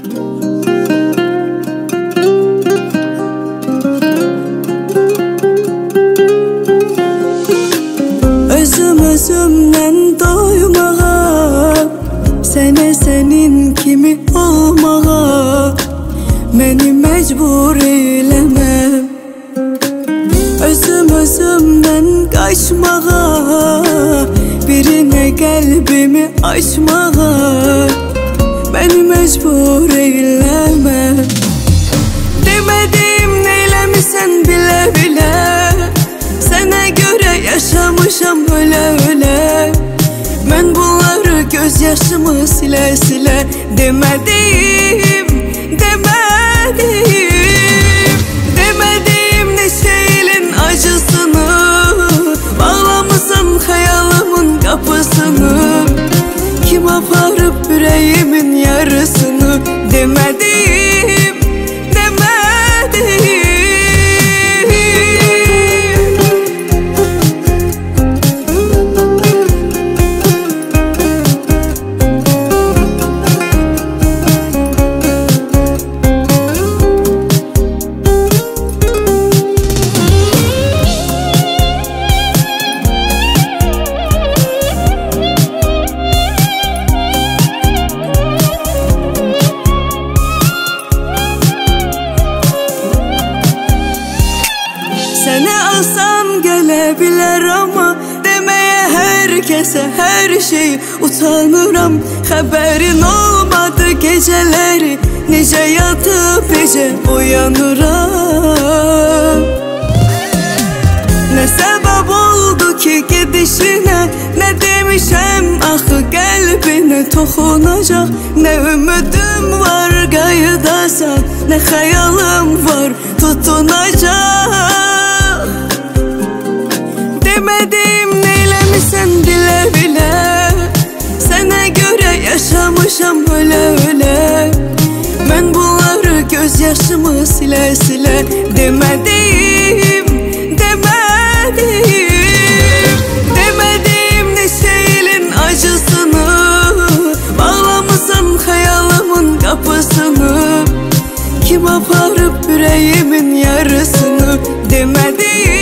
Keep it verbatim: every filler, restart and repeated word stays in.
Özüm özümden doymağa, sene senin kimi olmağa, məni mecbur eyləmə. Özüm özümden kaçmağa, birine kalbimi açmağa, məni mecbur eyləmə. Demədim neyləmisən bilə bilə, sənə görə yaşamışam ölə ölə. Mən bunları göz yaşımı silə silə demədim, demədim. Demədim neçə ilin acısını, bağlamısan xəyalımın qapısını. Kim aparıb ürəyimin yarısını, demədim, demədim. Sənə alsam gələ bilər amma, deməyə hər kəsə hər şey utanıram. Xəbərin olmadı gecələri, necə yatıb necə uyanıram. Nə səbəb oldu ki gedişinə, nə demişəm axı qəlbinə toxunacaq. Nə ümidim var qayıdasan, nə xəyalım var tutunacaq. Demədim neyləmisən bilə bilə, sənə görə yaşamışam ölə ölə. Mən bunları göz yaşımı silə silə demədim, demədim. Demədim neçə ilin acısını, bağlamısan xəyalımın qapısını. Kim aparıb ürəyimin yarısını, demədim.